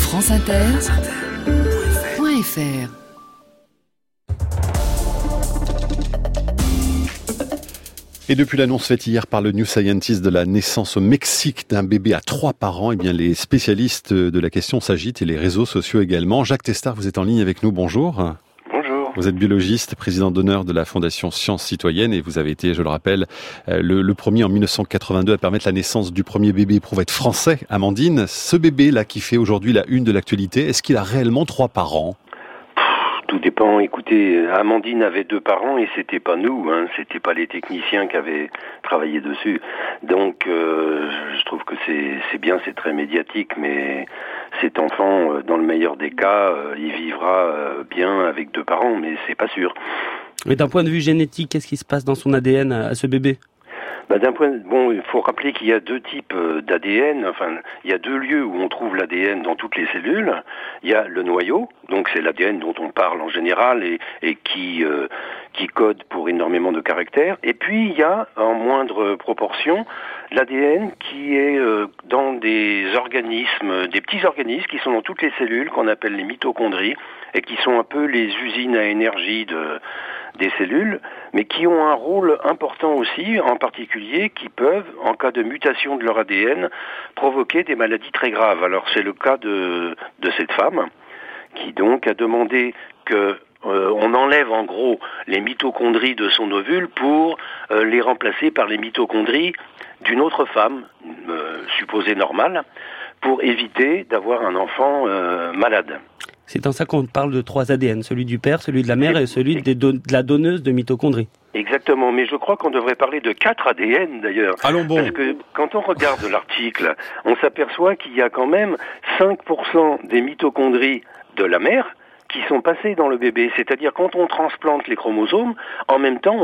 franceinter.fr. Et depuis l'annonce faite hier par le New Scientist de la naissance au Mexique d'un bébé à 3 par an, eh bien les spécialistes de la question s'agitent et les réseaux sociaux également. Jacques Testard, vous êtes en ligne avec nous, bonjour. Bonjour. Vous êtes biologiste, président d'honneur de la Fondation Sciences Citoyennes et vous avez été, je le rappelle, le premier en 1982 à permettre la naissance du premier bébé éprouvette français, Amandine. Ce bébé-là qui fait aujourd'hui la une de l'actualité, est-ce qu'il a réellement 3 par an ? Tout dépend. Écoutez, Amandine avait 2 parents et c'était pas nous, c'était pas les techniciens qui avaient travaillé dessus. Donc, je trouve que c'est bien, c'est très médiatique, mais cet enfant, dans le meilleur des cas, il vivra bien avec 2 parents, mais c'est pas sûr. Mais d'un point de vue génétique, qu'est-ce qui se passe dans son ADN à ce bébé ? Il faut rappeler qu'il y a 2 types d'ADN, il y a 2 lieux où on trouve l'ADN dans toutes les cellules. Il y a le noyau, donc c'est l'ADN dont on parle en général et qui code pour énormément de caractères. Et puis il y a, en moindre proportion, l'ADN qui est dans des organismes, des petits organismes qui sont dans toutes les cellules, qu'on appelle les mitochondries, et qui sont un peu les usines à énergie des cellules, mais qui ont un rôle important aussi, en particulier, qui peuvent, en cas de mutation de leur ADN, provoquer des maladies très graves. Alors c'est le cas de cette femme, qui donc a demandé que on enlève en gros les mitochondries de son ovule pour les remplacer par les mitochondries d'une autre femme, supposée normale, pour éviter d'avoir un enfant malade. C'est dans ça qu'on parle de 3 ADN, celui du père, celui de la mère et celui de la donneuse de mitochondries. Exactement, mais je crois qu'on devrait parler de 4 ADN d'ailleurs. Allons bon. Parce que quand on regarde l'article, on s'aperçoit qu'il y a quand même 5% des mitochondries de la mère qui sont passées dans le bébé. C'est-à-dire quand on transplante les chromosomes, en même temps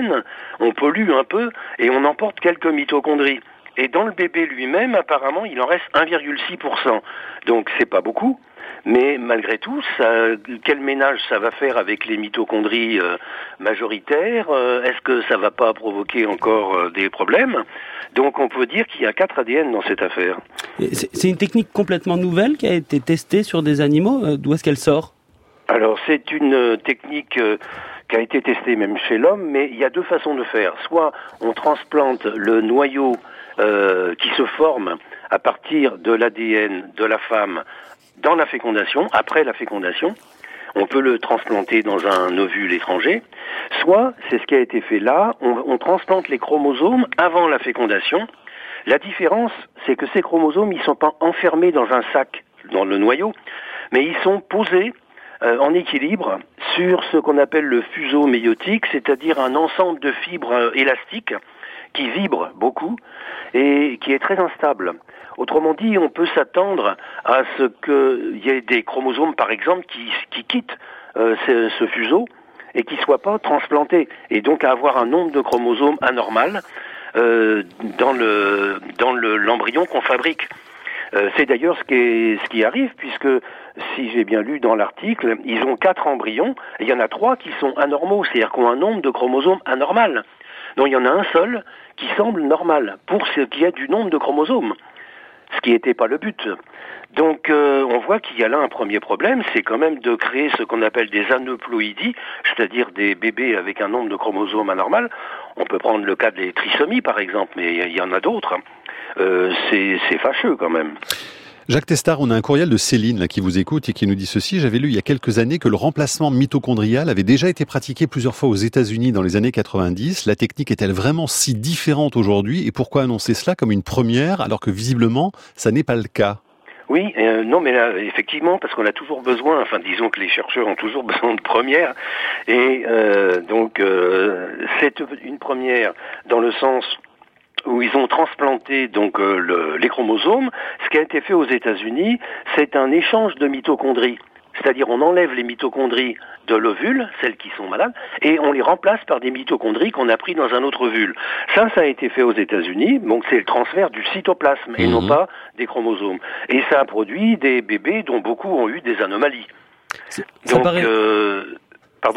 on pollue un peu et on emporte quelques mitochondries. Et dans le bébé lui-même, apparemment, il en reste 1,6%. Donc c'est pas beaucoup. Mais malgré tout, quel ménage ça va faire avec les mitochondries majoritaires ? Est-ce que ça va pas provoquer encore des problèmes ? Donc on peut dire qu'il y a 4 ADN dans cette affaire. C'est une technique complètement nouvelle qui a été testée sur des animaux. D'où est-ce qu'elle sort ? Alors c'est une technique qui a été testée même chez l'homme, mais il y a 2 façons de faire. Soit on transplante le noyau qui se forme à partir de l'ADN de la femme dans la fécondation, après la fécondation, on peut le transplanter dans un ovule étranger, soit, c'est ce qui a été fait là, on transplante les chromosomes avant la fécondation. La différence, c'est que ces chromosomes, ils sont pas enfermés dans un sac, dans le noyau, mais ils sont posés en équilibre sur ce qu'on appelle le fuseau méiotique, c'est-à-dire un ensemble de fibres élastiques qui vibrent beaucoup et qui est très instable. Autrement dit, on peut s'attendre à ce qu'il y ait des chromosomes, par exemple, qui quittent ce fuseau et qui ne soient pas transplantés. Et donc à avoir un nombre de chromosomes anormal dans l'embryon qu'on fabrique. C'est d'ailleurs ce qui arrive, puisque, si j'ai bien lu dans l'article, ils ont 4 embryons, et il y en a 3 qui sont anormaux, c'est-à-dire qui ont un nombre de chromosomes anormal. Donc il y en a un seul qui semble normal, pour ce qui est du nombre de chromosomes. Ce qui n'était pas le but. Donc on voit qu'il y a là un premier problème, c'est quand même de créer ce qu'on appelle des aneuploïdies, c'est-à-dire des bébés avec un nombre de chromosomes anormal. On peut prendre le cas des trisomies par exemple, mais il y en a d'autres. C'est fâcheux quand même. Jacques Testard, on a un courriel de Céline là, qui vous écoute et qui nous dit ceci. J'avais lu il y a quelques années que le remplacement mitochondrial avait déjà été pratiqué plusieurs fois aux États-Unis dans les années 90. La technique est-elle vraiment si différente aujourd'hui ? Et pourquoi annoncer cela comme une première alors que visiblement, ça n'est pas le cas ? Oui, non, mais là, effectivement, parce qu'on a toujours besoin, disons que les chercheurs ont toujours besoin de premières, et donc c'est une première dans le sens où ils ont transplanté donc les chromosomes. Ce qui a été fait aux États-Unis, c'est un échange de mitochondries. C'est-à-dire on enlève les mitochondries de l'ovule, celles qui sont malades, et on les remplace par des mitochondries qu'on a pris dans un autre ovule. Ça a été fait aux États-Unis, donc c'est le transfert du cytoplasme et non pas des chromosomes. Et ça a produit des bébés dont beaucoup ont eu des anomalies. Pardon ?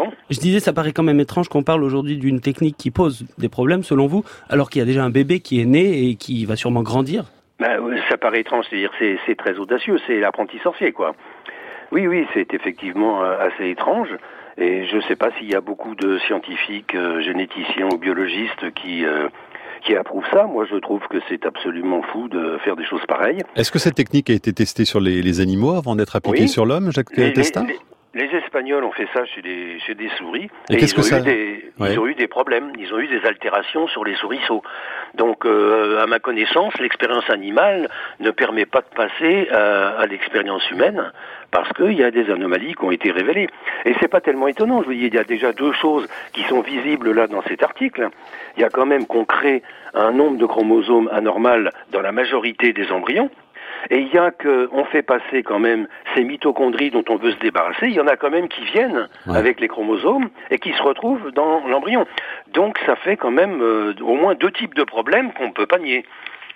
Je disais, ça paraît quand même étrange qu'on parle aujourd'hui d'une technique qui pose des problèmes, selon vous, alors qu'il y a déjà un bébé qui est né et qui va sûrement grandir. Ça paraît étrange, c'est-à-dire c'est très audacieux, c'est l'apprenti sorcier, quoi. Oui, c'est effectivement assez étrange. Et je ne sais pas s'il y a beaucoup de scientifiques, généticiens ou biologistes qui approuvent ça. Moi, je trouve que c'est absolument fou de faire des choses pareilles. Est-ce que cette technique a été testée sur les animaux avant d'être appliquée sur l'homme, Jacques Testard ? Les Espagnols ont fait ça chez des souris. Et qu'est-ce que ça... Ils ont eu des problèmes, ils ont eu des altérations sur les souriceaux. Donc, à ma connaissance, l'expérience animale ne permet pas de passer à l'expérience humaine parce qu'il y a des anomalies qui ont été révélées. Et c'est pas tellement étonnant. Je vous dis, il y a déjà deux choses qui sont visibles là dans cet article. Il y a quand même qu'on crée un nombre de chromosomes anormal dans la majorité des embryons. Et il y a qu'on fait passer quand même ces mitochondries dont on veut se débarrasser, il y en a quand même qui viennent avec les chromosomes et qui se retrouvent dans l'embryon. Donc ça fait quand même au moins deux types de problèmes qu'on ne peut pas nier.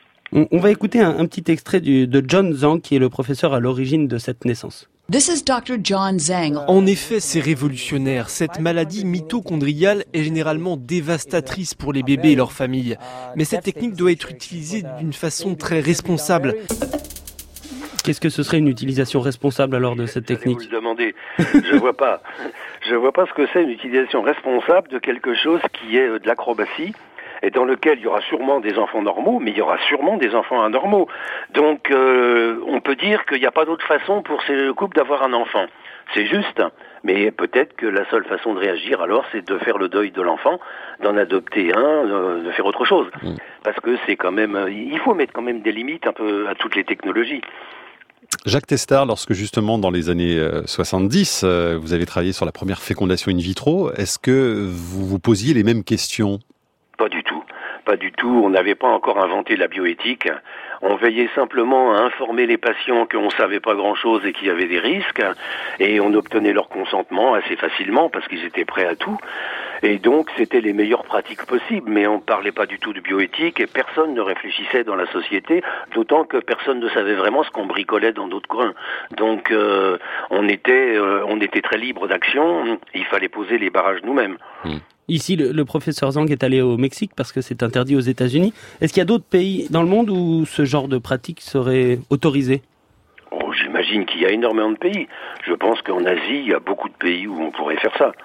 On va écouter un petit extrait de John Zhang, qui est le professeur à l'origine de cette naissance. This is Dr. John Zhang. En effet, c'est révolutionnaire. Cette maladie mitochondriale est généralement dévastatrice pour les bébés et leurs familles. Mais cette technique doit être utilisée d'une façon très responsable. Qu'est-ce que ce serait une utilisation responsable alors de cette technique ? Vous le demandez. Je vois pas ce que c'est une utilisation responsable de quelque chose qui est de l'acrobatie et dans lequel il y aura sûrement des enfants normaux, mais il y aura sûrement des enfants anormaux. Donc on peut dire qu'il n'y a pas d'autre façon pour ces couples d'avoir un enfant. C'est juste, mais peut-être que la seule façon de réagir alors, c'est de faire le deuil de l'enfant, d'en adopter un, de faire autre chose. Parce que c'est quand même, il faut mettre quand même des limites un peu à toutes les technologies. Jacques Testard, lorsque justement dans les années 70, vous avez travaillé sur la première fécondation in vitro, est-ce que vous vous posiez les mêmes questions ? Pas du tout. On n'avait pas encore inventé la bioéthique. On veillait simplement à informer les patients qu'on ne savait pas grand-chose et qu'il y avait des risques. Et on obtenait leur consentement assez facilement parce qu'ils étaient prêts à tout. Et donc, c'était les meilleures pratiques possibles. Mais on ne parlait pas du tout de bioéthique et personne ne réfléchissait dans la société, d'autant que personne ne savait vraiment ce qu'on bricolait dans d'autres coins. Donc, on était très libre d'action. Il fallait poser les barrages nous-mêmes. Ici, le professeur Zhang est allé au Mexique parce que c'est interdit aux États-Unis. Est-ce qu'il y a d'autres pays dans le monde où ce genre de pratique serait autorisé ? J'imagine qu'il y a énormément de pays. Je pense qu'en Asie, il y a beaucoup de pays où on pourrait faire ça.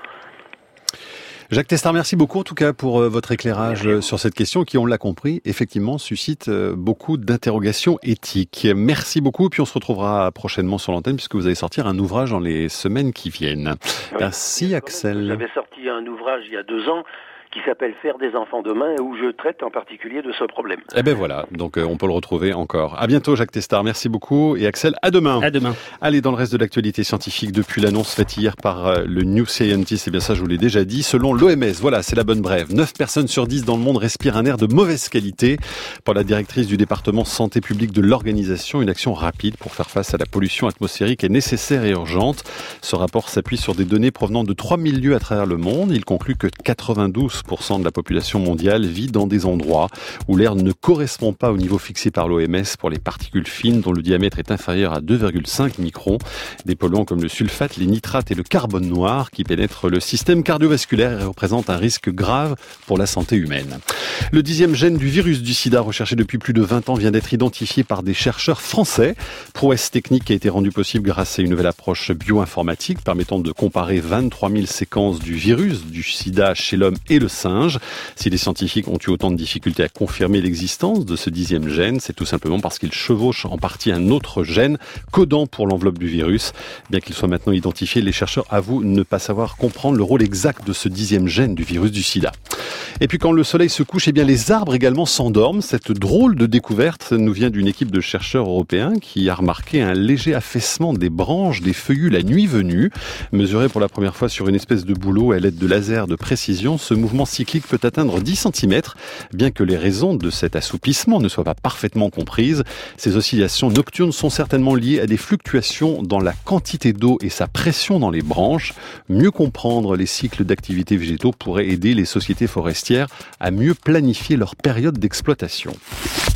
Jacques Testard, merci beaucoup en tout cas pour votre éclairage sur cette question qui, on l'a compris, effectivement suscite beaucoup d'interrogations éthiques. Merci beaucoup, puis on se retrouvera prochainement sur l'antenne puisque vous allez sortir un ouvrage dans les semaines qui viennent. Oui. Merci Axel. J'avais sorti un ouvrage il y a 2 ans qui s'appelle « Faire des enfants demain » où je traite en particulier de ce problème. Eh ben voilà, donc on peut le retrouver encore. À bientôt Jacques Testard, merci beaucoup et Axel, à demain. À demain. Allez, dans le reste de l'actualité scientifique, depuis l'annonce faite hier par le New Scientist, eh bien ça je vous l'ai déjà dit, selon l'OMS, voilà, c'est la bonne brève, 9 personnes sur 10 dans le monde respirent un air de mauvaise qualité. Pour la directrice du département santé publique de l'organisation, une action rapide pour faire face à la pollution atmosphérique est nécessaire et urgente. Ce rapport s'appuie sur des données provenant de 3000 lieux à travers le monde. Il conclut que 92% de la population mondiale vit dans des endroits où l'air ne correspond pas au niveau fixé par l'OMS pour les particules fines dont le diamètre est inférieur à 2,5 microns. Des polluants comme le sulfate, les nitrates et le carbone noir qui pénètrent le système cardiovasculaire et représentent un risque grave pour la santé humaine. Le 10e gène du virus du sida recherché depuis plus de 20 ans vient d'être identifié par des chercheurs français. Prouesse technique qui a été rendue possible grâce à une nouvelle approche bioinformatique permettant de comparer 23 000 séquences du virus du sida chez l'homme et le singe. Si les scientifiques ont eu autant de difficultés à confirmer l'existence de ce 10e gène, c'est tout simplement parce qu'il chevauche en partie un autre gène codant pour l'enveloppe du virus. Bien qu'il soit maintenant identifié, les chercheurs avouent ne pas savoir comprendre le rôle exact de ce 10e gène du virus du sida. Et puis quand le soleil se couche, eh bien les arbres également s'endorment. Cette drôle de découverte nous vient d'une équipe de chercheurs européens qui a remarqué un léger affaissement des branches des feuillus la nuit venue. Mesuré pour la première fois sur une espèce de bouleau à l'aide de lasers de précision, ce mouvement cyclique peut atteindre 10 cm, bien que les raisons de cet assoupissement ne soient pas parfaitement comprises. Ces oscillations nocturnes sont certainement liées à des fluctuations dans la quantité d'eau et sa pression dans les branches. Mieux comprendre les cycles d'activité végétaux pourrait aider les sociétés forestières à mieux planifier leur période d'exploitation.